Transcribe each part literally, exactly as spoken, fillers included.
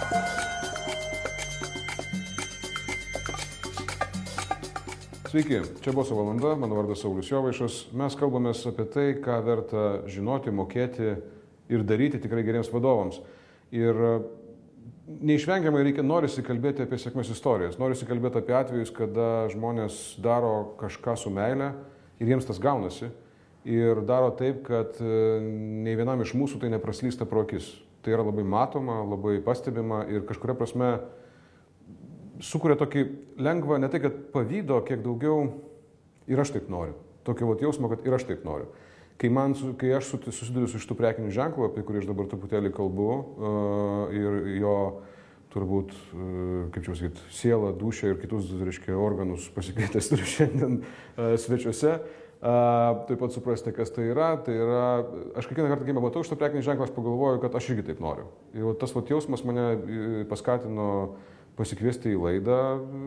Sveiki, čia Boso valanda, mano vardas Saulius Jovaišas. Mes kalbamės apie tai, ką verta žinoti, mokėti ir daryti tikrai geriems vadovams. Ir neišvengiamai reikia, norisi kalbėti apie sėkmės istorijas, norisi kalbėti apie atvejus, kada žmonės daro kažką su meile ir jiems tas gaunasi. Ir daro taip, kad nei vienam iš mūsų tai nepraslysta pro akis. Tai yra labai matoma, labai pastebima ir kažkuria prasme sukuria tokį lengvą, ne tai kad pavydo, kiek daugiau ir aš taip noriu. Tokio vat jausmo, kad ir aš taip noriu. Kai, man, kai aš susiduriu su šitų prekinių ženklų, apie kurį aš dabar truputėlį kalbu, ir jo turbūt, kaip čia pasakyti, sielą, dūšią ir kitus, reiškia, organus pasikeitęs turiu šiandien svečiuose, taip pat suprasti, kas tai yra. Tai yra, aš kiekvieną kartą, kai matau šitą prekinį ženklą, aš pagalvoju, kad aš irgi taip noriu. Ir tas vat jausmas mane paskatino pasikviesti į laidą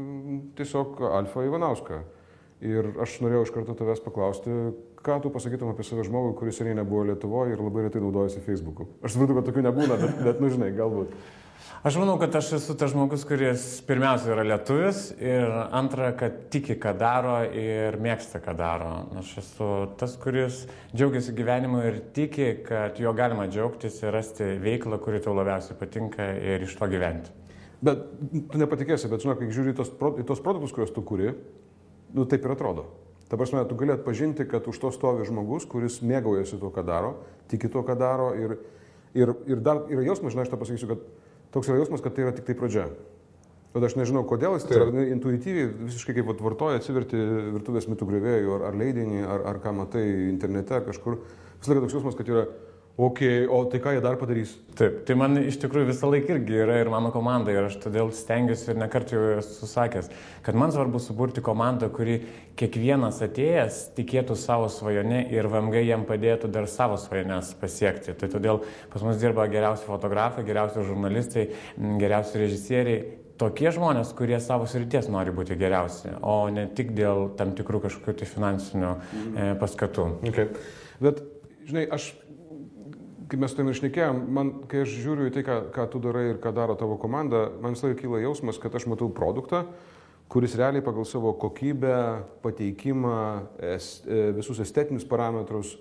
tiesiog Alfą Ivanauską. Ir aš norėjau iš karto tavęs paklausti, ką tu pasakytum apie save žmogų, kuris seniai nebuvo Lietuvoje ir labai retai naudojasi Facebook'u. Aš suprantu, kad tokių nebūna, bet, bet nu žinai, galbūt. Aš manau, kad aš esu tas žmogus, kuris pirmiausia yra lietuvis ir antra, kad tiki, ką daro ir mėgsta, ką daro. Aš esu tas, kuris džiaugiasi gyvenimu ir tiki, kad jo galima džiaugtis ir rasti veiklą, kuri tau labiausiai patinka ir iš to gyventi. Bet tu nepatikėsi, bet žinok, kai žiūri į tos, į tos produktus, kuriuos tu kuri, nu taip ir atrodo. Ta prasme, tu gali atpažinti, kad už to stovi žmogus, kuris mėgaujasi tuo, ką daro, tiki tuo, ką daro ir, ir, ir dar yra jausmas, žinai, aš tą pasakysiu, kad toks yra jausmas, kad tai yra tik tai pradžia. Bet aš nežinau, kodėl jis tai yra intuityviai, visiškai kaip vartoja, atsiverti virtuvės mitų griovėjų ar, ar leidinį, ar, ar ką matai internete kažkur. Visą laiką toks jausmas, kad yra ok, o tai ką jie dar padarys? Taip, tai man iš tikrųjų visą laiką irgi yra ir mano komanda ir aš todėl stengiuosi ir nekart jau esu sakęs, kad man svarbu suburti komandą, kuri kiekvienas atėjęs tikėtų savo svajone ir V M G jam padėtų dar savo svajones pasiekti. Tai todėl pas mus dirba geriausi fotografai, geriausi žurnalistai, geriausi režisieriai. Tokie žmonės, kurie savo srities nori būti geriausi, o ne tik dėl tam tikrų kažkokių tai finansinių e, paskatų. Okay. Bet, žinai, aš kai mes su tavimi šnekėjom, man, kai aš žiūriu į tai, ką, ką tu darai ir ką daro tavo komanda, man visą laiką kyla jausmas, kad aš matau produktą, kuris realiai pagal savo kokybę, pateikimą, es, visus estetinius parametrus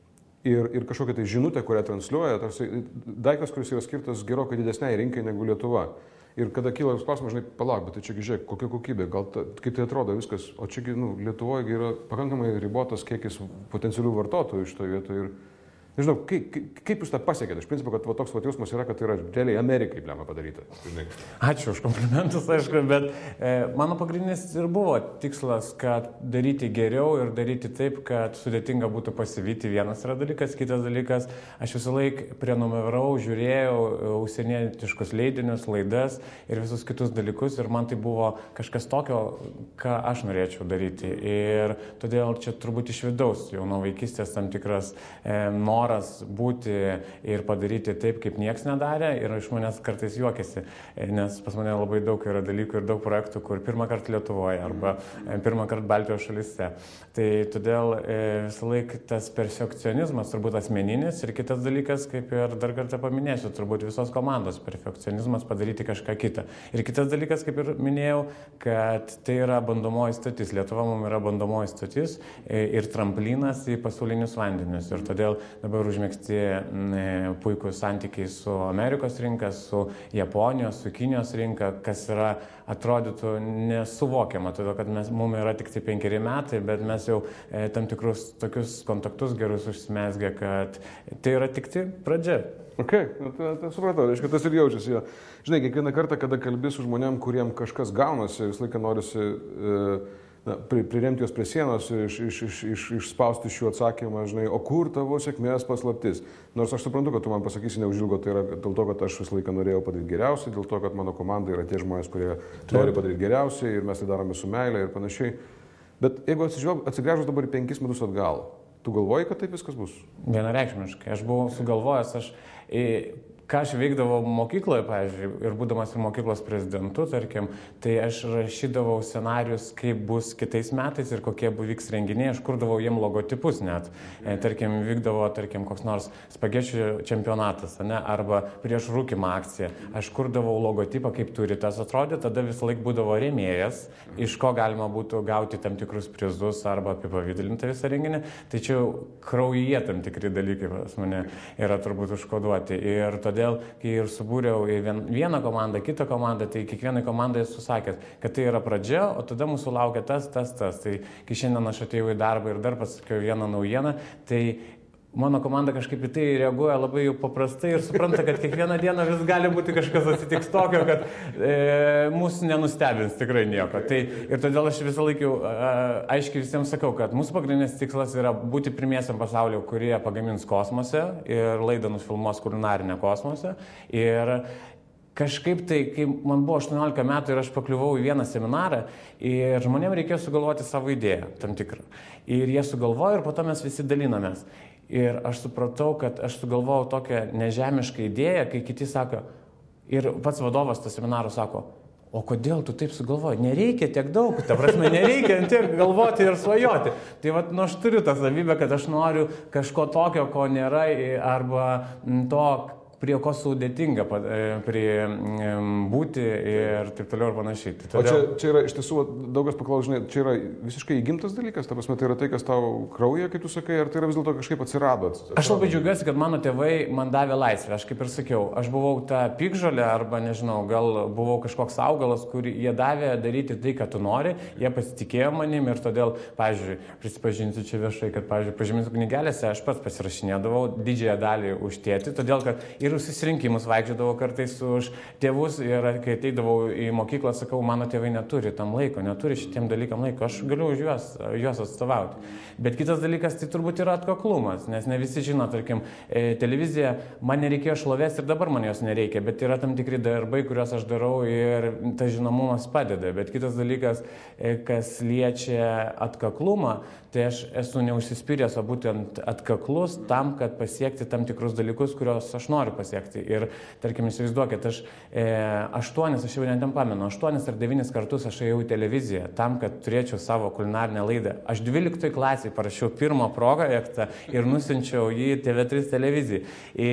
ir, ir kažkokią tai žinutę, kurią transliuoja, tarsi daiktas, kuris yra skirtas gerokai didesniai rinkai negu Lietuva. Ir kada kyla klausimas, žinai, palauk, bet tai čiagi žiūrėk, kokia kokybė, gal ta, kaip tai atrodo viskas, o čiagi, nu, Lietuvoje yra pakankamai ribotas kiekis potencialių vartotojų šitoje vietoje. Ir nežinau, kaip, kaip jūs tą pasiekėte? Iš principo, kad va, toks va, jausmas yra, kad tai yra realiai Amerikai blema padaryta. Ačiū už komplimentus, aišku, bet e, mano pagrindinis ir buvo tikslas, kad daryti geriau ir daryti taip, kad sudėtinga būtų pasivyti. Vienas yra dalykas, kitas dalykas, aš visą laiką prenumeravau, žiūrėjau užsienietiškus leidinius, laidas ir visus kitus dalykus ir man tai buvo kažkas tokio, ką aš norėčiau daryti. Ir todėl čia turbūt iš vidaus jau nuo vaikystės tam tikras e, noras būti ir padaryti taip, kaip nieks nedarė ir iš manęs kartais juokiasi, nes pas mane labai daug yra dalykų ir daug projektų, kur pirmą kartą Lietuvoje arba pirmą kartą Baltijos šalyse. Tai todėl visą laiką tas perfekcionizmas turbūt asmeninis ir kitas dalykas, kaip ir dar kartą paminėsiu, turbūt visos komandos perfekcionizmas padaryti kažką kitą. Ir kitas dalykas, kaip ir minėjau, kad tai yra bandomoji stotis. Lietuva mums yra bandomoji stotis ir tramplinas į pasaulinius vandenius. Ir todėl dabar užmėgsti puikūs santykiai su Amerikos rinka, su Japonijos, su Kinijos rinka, kas yra atrodytų nesuvokiama, todėl kad mes, mums yra tik tai penkeri metai, bet mes jau e, tam tikrus tokius kontaktus gerus užsimesgę, kad tai yra tik tai pradžia. Ok, nu, tai, tai supratau, reiškia, tas ir jaučiasi. Ja. Žinai, kiekvieną kartą, kada kalbi su žmonėm, kuriem kažkas gaunasi, visą laiką norisi e, na, priremti juos prie sienos, iš, iš, iš, iš, išspausti šių atsakymą, žinai, o kur tavo sėkmės paslaptis? Nors aš suprantu, kad tu man pasakysi neužilgo, tai yra dėl to, kad aš visą laiką norėjau padaryti geriausiai, dėl to, kad mano komanda yra tie žmonės, kurie nori padaryti geriausiai ir mes tai darome su meile ir panašiai. Bet jeigu atsigręžus dabar į penkis metus atgal, tu galvoji, kad taip viskas bus? Vienareikšmiškai. Aš buvau sugalvojęs, aš ką aš veikdavau mokykloje, pavyzdžiui, ir būdamas ir mokyklos prezidentu, tarkim, tai aš rašydavau scenarius, kaip bus kitais metais ir kokie vyks renginiai, aš kurdavau jiem logotipus net. E, tarkim, vykdavo, tarkim, koks nors spagečių čempionatas, ne, arba prieš rūkimą akciją. Aš kurdavau logotipą, kaip turi tas atrodyti, tada visą laiką būdavo rėmėjas, iš ko galima būtų gauti tam tikrus prizus arba apipavydalinti visą renginį. Tai čia kraujyje tam tikri dalykai pas mane yra turbūt užkoduoti. Ir todėl, kai ir subūriau į vieną komandą, kitą komandą, tai kiekvienai komandai esu sakęs, kad tai yra pradžia, o tada mūsų laukia tas, tas, tas. Tai kai šiandien aš atėjau į darbą ir dar pasakiau vieną naujieną, tai mano komanda kažkaip į tai reaguoja labai jau paprastai ir supranta, kad kiekvieną dieną vis gali būti kažkas atsitiks tokio, kad e, mūsų nenustebins tikrai nieko. Tai, ir todėl aš visą laiką e, aiškiai visiems sakau, kad mūsų pagrindinis tikslas yra būti pirmiesiam pasaulio, kurie pagamins kosmose ir laidą nufilmuos kulinarinę kosmose. Ir kažkaip tai, kai man buvo aštuoniolika metų ir aš pakliuvau į vieną seminarą ir žmonėms reikėjo sugalvoti savo idėją tam tikrą. Ir jie sugalvojo ir po to mes visi dalinamės. Ir aš supratau, kad aš sugalvojau tokią nežemišką idėją, kai kiti sako, ir pats vadovas to seminaro sako, o kodėl tu taip sugalvoji? Nereikia tiek daug, ta prasme, nereikia tiek galvoti ir svajoti. Tai vat, nu, aš turiu tą savybę, kad aš noriu kažko tokio, ko nėra, arba to, prie ko sudėtinga prie būti ir taip toliau ir panašiai. Tai todėl... O čia, čia yra iš tiesų, daugas paklaus, žinai, čia yra visiškai įgimtas dalykas, ta prasme, tai yra tai, kas tau krauja, kaip tu sakai, ar tai yra vis dėlto kažkaip atsirado? atsirado? Aš labai džiaugiuosi, kad mano tėvai man davė laisvę. Aš kaip ir sakiau, aš buvau ta pykžolė arba, nežinau, gal buvau kažkoks augalas, kurį jie davė daryti tai, ką tu nori, jie pasitikėjo manim ir todėl, pavyzdžiui, prisipažinsiu čia viešai, kad, pavyzdžiui, pažymintų knygelėse aš pats pasirašinėdavau didžiąją dalį už tėtį, todėl kad ir susirinkimus vaikščiodavau kartais už tėvus ir kai ateidavau į mokyklą, sakau, mano tėvai neturi tam laiko, neturi šitiem dalykam laiko, aš galiu už juos, juos atstovauti. Bet kitas dalykas tai turbūt yra atkaklumas, nes ne visi žino, tarkim, e, televizija, man nereikėjo šlovės ir dabar man jos nereikia, bet yra tam tikri darbai, kuriuos aš darau ir tas žinomumas padeda. Bet kitas dalykas, e, kas liečia atkaklumą, tai aš esu neužsispyręs, o būtent atkaklus tam, kad pasiekti tam tikrus dalykus, kuriuos aš noriu pasiekti. Ir, tarkim, įsivaizduokit, aš e, aštuonis, aš jau net pamenu, aštuonis ar devynis kartus aš ėjau į televiziją tam, kad turėčiau savo kulinarinę laidą. Aš dvyliktoj klasiai parašiau pirmą projektą ir nusinčiau jį T V trys televizijai.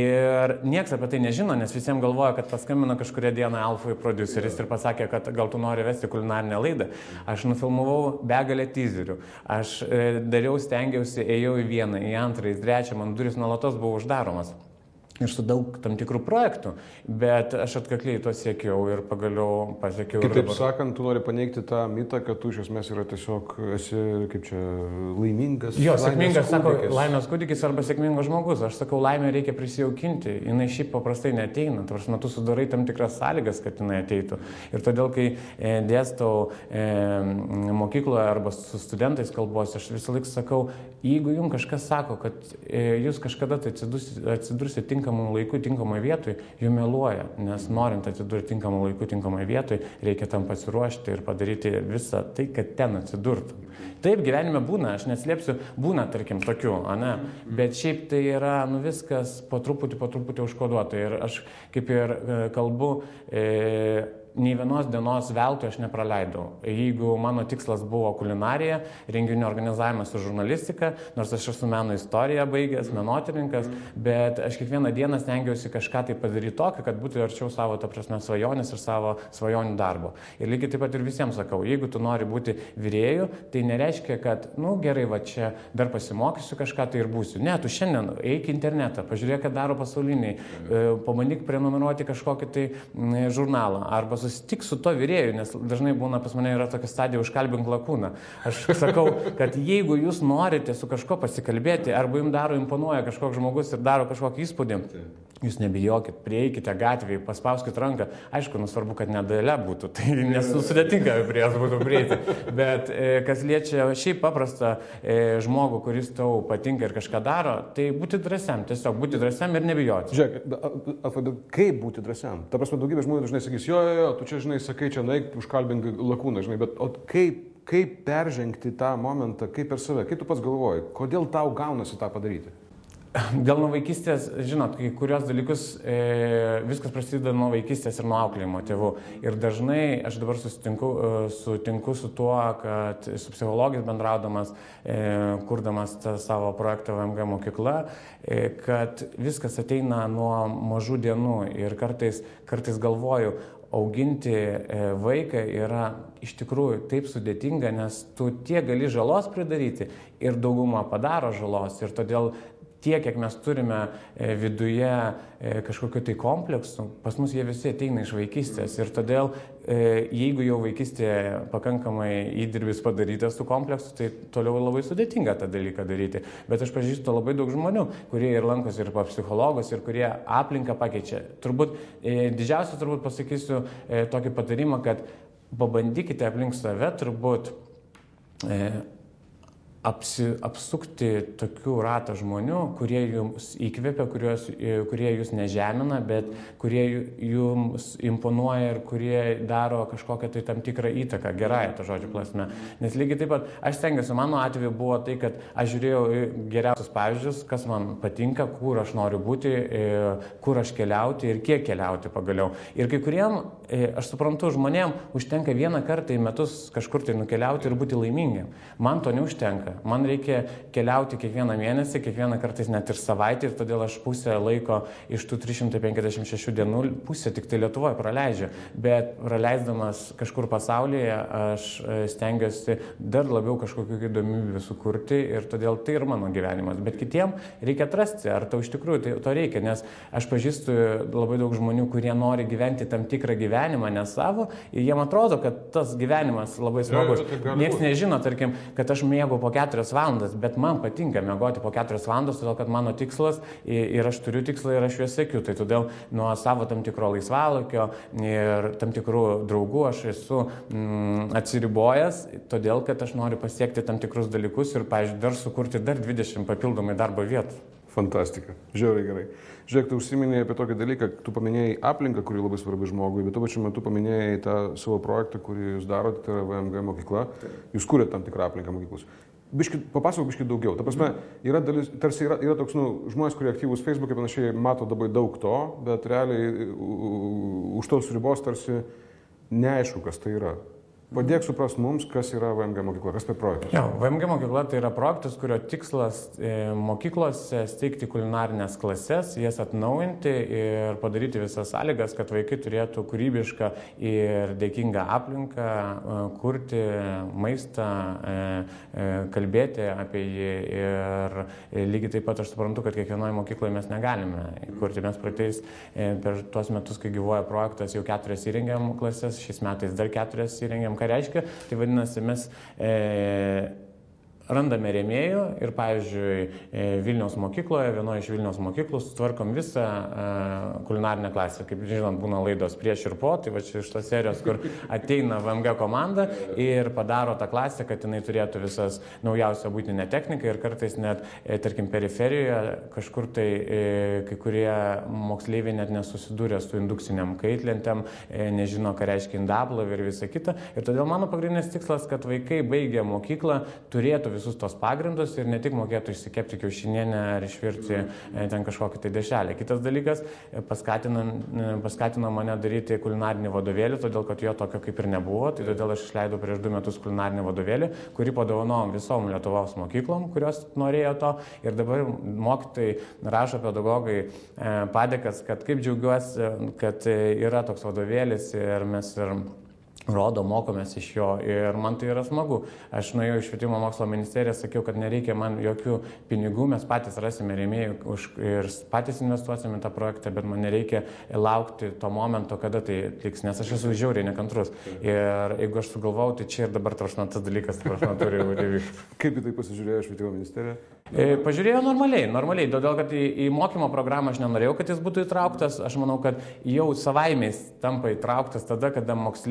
Ir nieks apie tai nežino, nes visiems galvoja, kad paskambino kažkuria diena Alfui prodiuseris ir pasakė, kad gal tu nori vesti kulinarinę laidą. Aš nufilmavau begalę teaserių. Aš e, dariau, stengiausi, ėjau į vieną, į antrą, į trečią, man duris nuolatos buvo uždaromas. Ir su daug tam tikrų projektų, bet aš atkakliai to siekiau ir pagaliau pasiekiau. Kitaip dabar... sakant, tu nori paneigti tą mitą, kad tu iš esmės yra tiesiog esi, kaip čia, laimingas. Jo, sėkmingas, sako, laimės kūdikis arba sėkmingas žmogus. Aš sakau, laimę reikia prisijaukinti, jinai šiaip paprastai neateina. Tavars metu sudarai tam tikras sąlygas, kad jinai ateitų. Ir todėl, kai e, dėstau e, mokykloje arba su studentais kalbuosi, aš visą laiką sakau, jeigu jums kažkas sako, kad e, jūs kažkada tai atsidursi tinkamai tinkamų laikų, tinkamai vietoj, jų meluoja, nes norint atsidurti tinkamų laikų, tinkamai vietoj, reikia tam pasiruošti ir padaryti visą tai, kad ten atsidurtum. Taip, gyvenime būna, aš neslėpsiu, būna, tarkim, tokių, ane, bet šiaip tai yra, nu, viskas po truputį, po truputį užkoduota ir aš kaip ir e, kalbu, e, nei vienos dienos veltui aš nepraleidau. Jeigu mano tikslas buvo kulinarija, renginių organizavimas su žurnalistika, nors aš esu meno istoriją baigęs, menotyrininkas, bet aš kiekvieną dieną stengiausi kažką tai padaryti tokio, kad būtų arčiau savo, ta prasme, svajonės ir savo svajonių darbo. Ir lygiai taip pat ir visiems sakau, jeigu tu nori būti virėju, tai nereiškia, kad, nu, gerai, va čia dar pasimokysiu kažką, tai ir būsiu. Ne, tu šiandien eik į internetą, pažiūrėk, ką daro pasauliniai, pabandyk prenumeruoti kažkokį tai žurnalą arba susitik su to virėju, nes dažnai būna pas mane yra tokia stadija užkalbink lakūną. Aš sakau, kad jeigu jūs norite su kažko pasikalbėti, arba jums daro imponuoja kažkoks žmogus ir daro kažkokį įspūdį, jūs nebijokit, prieikite gatvėje, paspauskit ranką. Aišku, nu svarbu, kad nedėlė būtų, tai nes sudėtinga prie jos būtų prieiti. Bet e, kas liečia šiaip paprastą e, žmogų, kuris tau patinka ir kažką daro, tai būti drąsiam, tiesiog būti drąsiam ir nebijoti. Žiūrėk, kaip būti drąsiam? Ta prasme, daugybė žmonių dažnai sakys, jo, jo, jo, tu čia, žinai, sakai, čia naik, užkalbink lakūną, žinai, bet o kaip, kaip peržengti tą momentą, kaip per save, kaip tu pats galvoji, kodėl tau gaunasi tą padaryti? Gal nuo vaikystės, žinot, kai kurios dalykus e, viskas prasideda nuo vaikystės ir nuo auklėjimo tėvų. Ir dažnai aš dabar susitinku, e, sutinku su tuo, kad su psichologais bendraudamas, e, kurdamas tą savo projektą V M G mokykla, e, kad viskas ateina nuo mažų dienų ir kartais, kartais galvoju, auginti e, vaiką yra iš tikrųjų taip sudėtinga, nes tu tiek gali žalos pridaryti ir daugumą padaro žalos ir todėl tiek, kiek mes turime viduje kažkokiu tai kompleksu, pas mus jie visi ateina iš vaikystės ir todėl, jeigu jau vaikystėje pakankamai įdirbis padarytas tų kompleksų, tai toliau labai sudėtinga tą dalyką daryti. Bet aš pažįstu labai daug žmonių, kurie ir lankosi ir pas psichologus, ir kurie aplinką pakeičia. Turbūt, didžiausias turbūt pasakysiu tokį patarimą, kad pabandykite aplink save turbūt Apsi, apsukti tokių ratą žmonių, kurie jums įkvėpia, kurios, kurie jūs nežemina, bet kurie jums imponuoja ir kurie daro kažkokią tai tam tikrą įtaką, gerąją to žodžio prasme. Nes lygiai taip pat, aš stengiuosi, mano atveju buvo tai, kad aš žiūrėjau geriausius pavyzdžius, kas man patinka, kur aš noriu būti, kur aš keliauti ir kiek keliauti pagaliau. Ir kai kuriem, aš suprantu, žmonėm užtenka vieną kartą į metus kažkur tai nukeliauti ir būti laimingiam. Man to neužtenka. Man reikia keliauti kiekvieną mėnesį, kiekvieną kartais net ir savaitę ir todėl aš pusę laiko iš tų trys šimtai penkiasdešimt šešių dienų pusę tik tai Lietuvoje praleidžiu. Bet praleisdamas kažkur pasaulyje aš stengiuosi dar labiau kažkokių įdomybių sukurti ir todėl tai ir mano gyvenimas. Bet kitiem reikia atrasti, ar tau iš tikrųjų tai, to reikia, nes aš pažįstu labai daug žmonių, kurie nori gyventi tam tikrą gyvenimą, ne savo, ir jiem atrodo, kad tas gyvenimas labai smagus. Niekas nežino, tarkim, kad aš mėgau po keturias valandas, bet man patinka miegoti po keturias valandas, todėl kad mano tikslas ir aš turiu tikslą ir aš juos siekiu. Tai todėl nuo savo tam tikro laisvalaikio ir tam tikrų draugų aš esu mm, atsiribojęs, todėl kad aš noriu pasiekti tam tikrus dalykus ir, pavyzdžiui, dar sukurti dar dvidešimt papildomai darbo vietų. Fantastika, žiauriai gerai. Žiūrėk, tu užsiminėjai apie tokį dalyką, tu paminėjai aplinką, kuri labai svarbi žmogui, bet tuo pačiu metu paminėjai tą savo projektą, kurį jūs darote, tai yra V M G mokykla. Jūs kūrėte tam tikrą aplinką mokyklos. Biški, papasakok biški daugiau. Ta prasme, yra dalis, tarsi yra, yra toks, nu, žmonės, kurie aktyvūs Facebook'e panašiai mato labai daug to, bet realiai už tos ribos tarsi neaišku, kas tai yra. Padėk supras mums, kas yra V M G mokykla, kas tai projektas. Jo, V M G mokykla tai yra projektas, kurio tikslas e, mokyklose steigti kulinarinės klases, jas atnaujinti ir padaryti visas sąlygas, kad vaikai turėtų kūrybišką ir dėkingą aplinką, e, kurti maistą, e, e, kalbėti apie jį ir e, lygiai taip pat aš suprantu, kad kiekvienoje mokykloje mes negalime kurti. Mes praeitais e, per tuos metus, kai gyvuoja projektas, jau keturias įrengiam klases, šiais metais dar keturias įrengiam. Ką reiškia? Tai vadinasi, mes e, randame rėmėjų ir, pavyzdžiui, Vilniaus mokykloje, vienoje iš Vilniaus mokyklų sutvarkom visą uh, kulinarinę klasę. Kaip žinot, būna laidos prieš ir po, tai va čia iš tos serijos, kur ateina V M G komanda ir padaro tą klasę, kad jinai turėtų visas naujausią būtinę techniką ir kartais net, e, tarkim, periferijoje kažkur tai e, kai kurie moksleiviai net nesusidūrė su indukciniam kaitlentėm, e, nežino, ką reiškia indaplovė ir visa kita. Ir todėl mano pagrindinis tikslas, kad vaikai baigę mokyklą turėtų visus tos pagrindus ir ne tik mokėtų išsikepti kiaušinienę ar išvirti ten kažkokį tai dešrelę. Kitas dalykas, paskatino, paskatino mane daryti kulinarinį vadovėlį, todėl kad jo tokio kaip ir nebuvo. Tai todėl aš išleidau prieš du metus kulinarinį vadovėlį, kurį padovanojom visom Lietuvos mokyklom, kurios norėjo to. Ir dabar mokytojai rašo, pedagogai padėkas, kad kaip džiaugiuosi, kad yra toks vadovėlis ir mes ir rodo, mokomės iš jo ir man tai yra smagu. Aš nuėjau į Švietimo mokslo ministeriją, sakiau, kad nereikia man jokių pinigų, mes patys rasime rėmėjų ir patys investuosime į tą projektą, bet man nereikia laukti to momento, kada tai liks, nes aš esu žiauriai nekantrus. Ir jeigu aš sugalvau, tai čia ir dabar trašna tas dalykas, trašna turi įvykti. Kaip į tai pasižiūrėjo Švietimo ministerija? E, pažiūrėjau normaliai, normaliai, todėl kad į, į mokymo programą aš nenorėjau, kad jis būtų įtrauktas. Aš manau, kad jau savaimės tampa įtrauktas tada, kada moksleiviai ir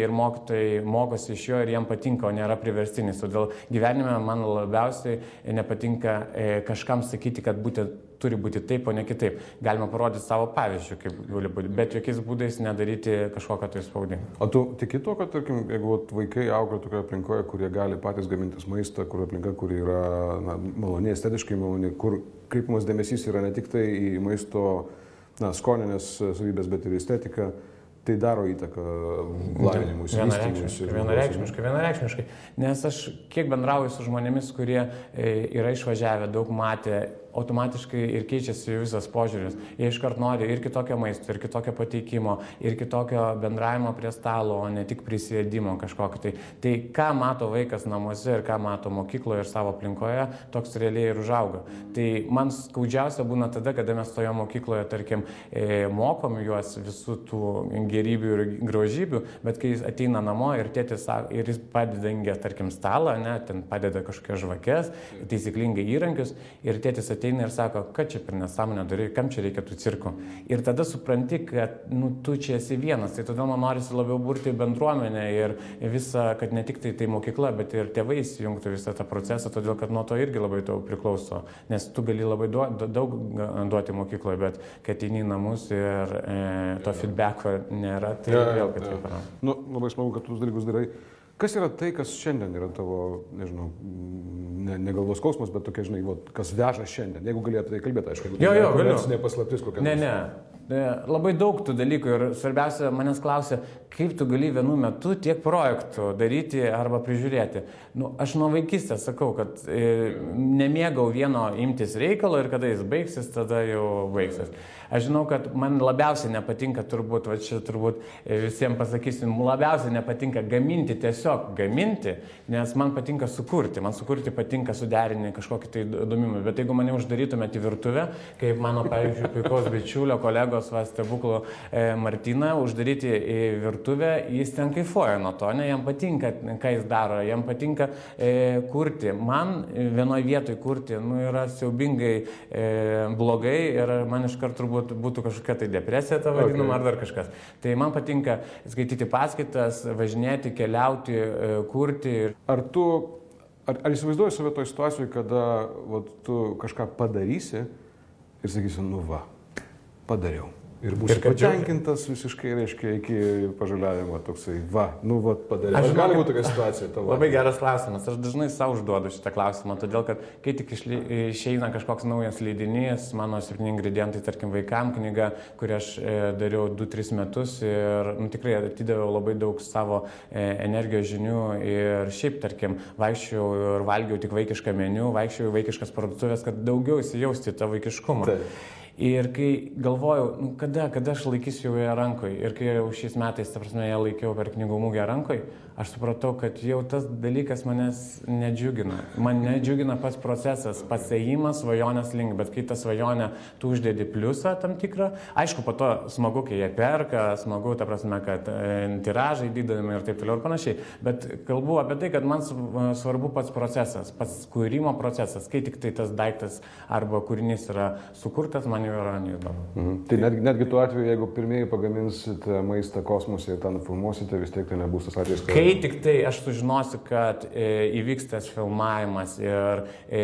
ir mokytojai mokosi iš jo ir jiem patinka, o nėra priverstinis. Todėl gyvenime man labiausiai nepatinka kažkam sakyti, kad būtent turi būti taip, o ne kitaip. Galima parodyti savo pavyzdžių, kaip gali būti, bet jokiais būdais nedaryti kažkokio tai spaudimo. O tu tiki to, kad, tarkim, jeigu vaikai auga tokioje aplinkoje, kurie gali patys gamintis maistą, kur aplinka, kur yra na, maloniai, estetiškai maloniai, kur kreipimas dėmesys yra ne tik tai į maisto na, skoninės savybės, bet ir estetiką, tai daro įtaką lavinimus, vystymuisi. Vienareikšmiškai, vienareikšmiškai. Nes aš kiek bendrauju su žmonėmis, kurie yra išvažiavę, daug matė, automatiškai ir keičiasi jų visas požiūris. Jie iškart nori ir kitokio maisto, ir kitokio pateikimo, ir kitokio bendravimo prie stalo, o ne tik prisėdimo kažkokio. Tai, tai ką mato vaikas namuose ir ką mato mokykloje ir savo aplinkoje, toks realiai ir užauga. Tai man skaudžiausia būna tada, kada mes toje mokykloje, tarkim, e, mokom juos visų tų gerybių ir grožybių, bet kai jis ateina namo ir tėtis ir jis padeda ingę, tarkim, stalą, ne, ten padeda kažkokias žvakes, taisyklingai įrankius, ir tėtis ateina ir sako, kad čia per nesąmonę darai, kam čia reikia tų cirkų. Ir tada supranti, kad nu, tu čia esi vienas, tai todėl man norisi labiau burti bendruomenę ir visą, kad ne tik tai, tai mokykla, bet ir tėvai įsijungtų visą tą procesą, todėl kad nuo to irgi labai daug priklauso, nes tu gali labai duo, daug duoti mokykloje, bet kai ateini į namus ir e, to feedbacko nėra, tai ja, vėl kad taip yra. Nu, labai smagu, kad tu tuos dalykus darai. Kas yra tai, kas šiandien yra tavo, nežinau, ne, ne galvos skausmas, bet tokia, žinai, vo, kas veža šiandien? Jeigu galėtų tai kalbėti, aišku, jo, jo, galiu. Nepaslaptis kokia. Ne, ne. Labai daug tų dalykų ir svarbiausia, manęs klausia, kaip tu gali vienu metu tiek projektų daryti arba prižiūrėti. Nu, aš nuo vaikystės sakau, kad e, nemėgau vieno imtis reikalo ir kada jis baigsis, tada jau baigsis. Aš žinau, kad man labiausiai nepatinka, turbūt, va čia turbūt visiems pasakysiu, labiausiai nepatinka gaminti, tiesiog gaminti, nes man patinka sukurti. Man sukurti patinka suderinti kažkokį tai įdomumą. Bet jeigu mane uždarytumėte į virtuvę, kaip mano, pavyzdžiui, puikaus bičiulio, kolegos, va, stebuklo e, Martyną, uždaryti į virtuvę, jis ten kaifuoja nuo to, ne, jam patinka, ką jis daro, jam patinka e, kurti. Man vienoje vietoje kurti, nu, yra siaubingai e, blogai ir man iškart turbūt būtų kažkokia tai depresija, ta vadinama, okay. Ar dar kažkas. Tai man patinka skaityti paskaitas, važinėti, keliauti, kurti. Ar tu, ar, ar įsivaizduoji save toj situacijoje, kada vat, tu kažką padarysi ir sakysi, nu va, padariau. Ir būsi patenkintas visiškai, reiškia, iki pažaliavimo toksai, va, nu, va, padariau. Ar gali būti tokia situacija tavo? Labai geras klausimas. Aš dažnai savo užduodu šitą klausimą, todėl, kad kai tik išeina kažkoks naujas leidinys, mano septyni ingredientai, tarkim, vaikam knyga, kurią aš e, dariau du tris metus ir nu, tikrai atidaviau labai daug savo e, energijos žinių ir šiaip, tarkim, vaikščiau ir valgiau tik vaikišką meniu, vaikščiau į vaikiškas parduotuvės, kad daugiau įsijausti tą vaikiškumą. Tai. Ir kai galvojau, nu, kada, kada aš laikysiu ją rankoje ir kai jau šiais metais, ta prasme, ją laikiau per knygų mugę rankoje, aš supratau, kad jau tas dalykas manęs nedžiugina. Man nedžiugina pats procesas, pats ėjimas svajonės link, bet kai tą svajonę tu uždedi pliusą tam tikrą, aišku, po to smagu, kai jie perka, smagu, ta prasme, kad e, tiražai didinami ir taip toliau ir panašiai, bet kalbu apie tai, kad man svarbu pats procesas, pats kūrimo procesas, kai tik tai tas daiktas arba kūrinys yra sukurtas, man jau yra neįdomu. Mhm. Tai netgi, netgi tuo atveju, jeigu pirmieji pagaminsite maistą kosmose ir tą nufilmuosite, vis tiek tai nebus tas atvejis, kad... Kai tik tai aš sužinosiu, kad e, įvyks tas filmavimas ir e,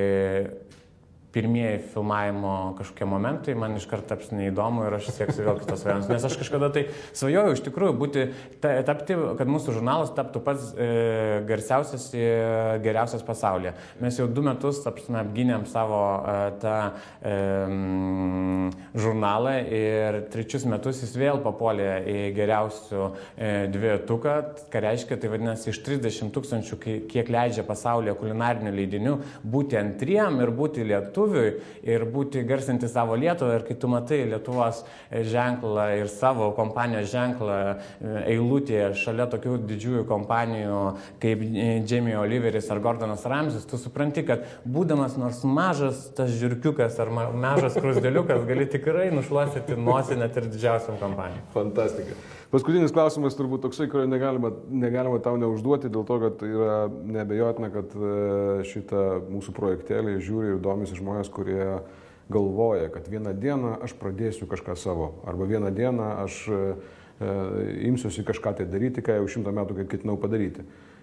pirmieji filmavimo kažkokie momentai, man iškart taps neįdomu ir aš sieksiu vėl kitos svajonės. Nes aš kažkada tai svajojau iš tikrųjų būti, ta, tapti, kad mūsų žurnalas taptų pats e, garsiausias ir geriausias pasaulyje. Mes jau du metus, tapsime, apgynėm savo e, tą e, žurnalą ir trečius metus jis vėl papuolė į geriausių e, dvietuką, ką reiškia, tai vadinasi, iš trisdešimt tūkstančių, kiek leidžia pasaulyje kulinarinių leidinių, būti antriem ir būti lietuvių ir būti garsinti savo Lietuvą ir kai tu matai Lietuvos ženklą ir savo kompanijos ženklą eilutėje šalia tokių didžiųjų kompanijų kaip Jamie Oliveris ar Gordonas Ramsis, tu supranti, kad būdamas nors mažas tas žiurkiukas ar mažas krusdėliukas gali tikrai nušluostyti nosį net ir didžiausiam kompanijom. Fantastika. Paskutinis klausimas turbūt toksai, kurio negalima, negalima tau neužduoti, dėl to, kad yra neabejotina, kad šitą mūsų projektėlį žiūri ir domisi žmonės, kurie galvoja, kad vieną dieną aš pradėsiu kažką savo, arba vieną dieną aš imsiuosi kažką tai daryti, ką jau šimtą metų ketinau padaryti.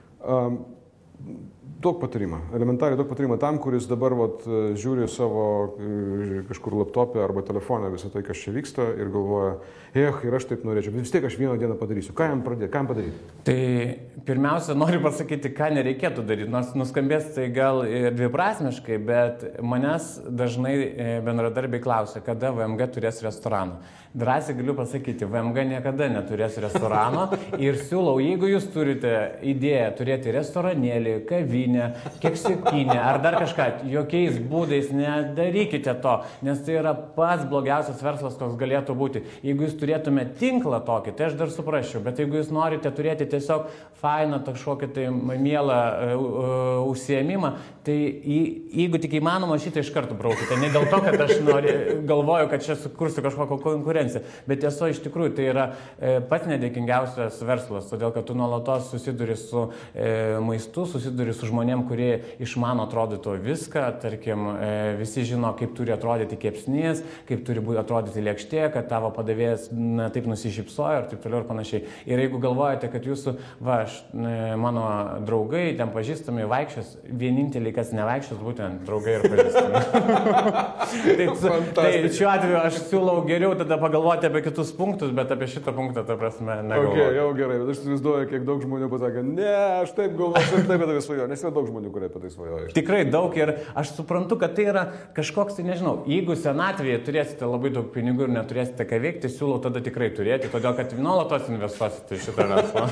Daug patarimą, elementariai daug patarimą tam, kuris dabar vat, žiūri savo kažkur laptopę arba telefoną visą tai, kas čia vyksta ir galvoja, eh, ir aš taip norėčiau, bet vis tiek aš vieną dieną padarysiu. Ką jam pradėti, ką jam padaryti? Tai pirmiausia, noriu pasakyti, ką nereikėtų daryti, nors nuskambės tai gal ir dviprasmiškai, bet manęs dažnai bendradarbiai klausia, kada V M G turės restoraną. Drąsiai galiu pasakyti, V M G niekada neturės restorano ir siūlau, jeigu jūs turite idėją turėti restoranėlį, kavinę, keksikinę ar dar kažką, jokiais būdais nedarykite to, nes tai yra pats blogiausias verslas, koks galėtų būti. Jeigu jūs turėtume tinklą tokį, tai aš dar suprasčiau, bet jeigu jūs norite turėti tiesiog fainą, kažkokį tai mielą uh, uh, užsiėmimą, tai į, jeigu tik įmanoma, šitą iš karto braukite. Ne dėl to, kad aš nori, galvoju, kad čia sukursiu kažkokią konkurenciją, bet tiesa iš tikrųjų tai yra e, pats nedėkingiausias verslas, todėl kad tu nuolatos susiduri su e, maistu, susiduri su žmonėm, kurie išmano atrodytų viską, tarkim, e, visi žino, kaip turi atrodyti kepsnys, kaip turi atrodyti lėkštė, kad tavo padavėjas na, taip nusišypsojo ir taip toliau ir panašiai. Ir jeigu galvojate, kad jūsų, va, aš, e, mano draugai, ten pažįstami vaikščios, vieninteliai, kas nevaikščios, būtent draugai ir pažįstami. tai, tai šiuo atveju aš siūlau geriau tada pagalvoti apie kitus punktus, bet apie šitą punktą, ta prasme, negalvoju. Okay, jau gerai, bet aš įsivaizduoju, kiek daug žmonių pasakė, ne, aš taip galvoju, aš taip apie tai svajoju, nes yra daug žmonių, kurie apie tai svajoja. Tikrai daug ir aš suprantu, kad tai yra kažkoks, tai nežinau, jeigu senatvėje turėsite labai daug pinigų ir neturėsite ką veikti, siūlau tada tikrai turėti, todėl kad nuolatos investuosite į šitą verslą.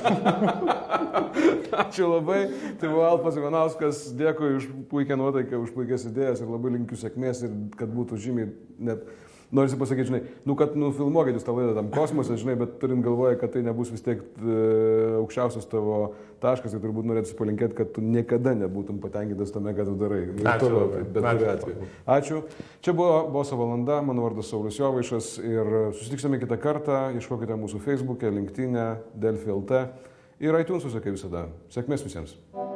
Ačiū labai, tai buvo Alfas Ivanauskas, dėkui už puikią nuotaiką, už puikias idėjas ir labai linkiu sėkmės ir kad būtų žymiai net... Norisi pasakyti, žinai, nu, kad nufilmuokit jūs tą laidą tam kosmose, žinai, bet turint galvoje, kad tai nebus vis tiek e, aukščiausias tavo taškas, tai turbūt norėtų palinkėti, kad tu niekada nebūtum patenkintas tame, ką tu darai. Ačiū. Toliau, bet kuriuo atveju. Ačiū. Čia buvo Boso valanda, mano vardas Saulius Jovaišas ir susitiksime kitą kartą, ieškokite mūsų Facebook'e, LinkedIn'e, Delfi L T ir iTunes'uose, kaip visada. Sėkmės visiems.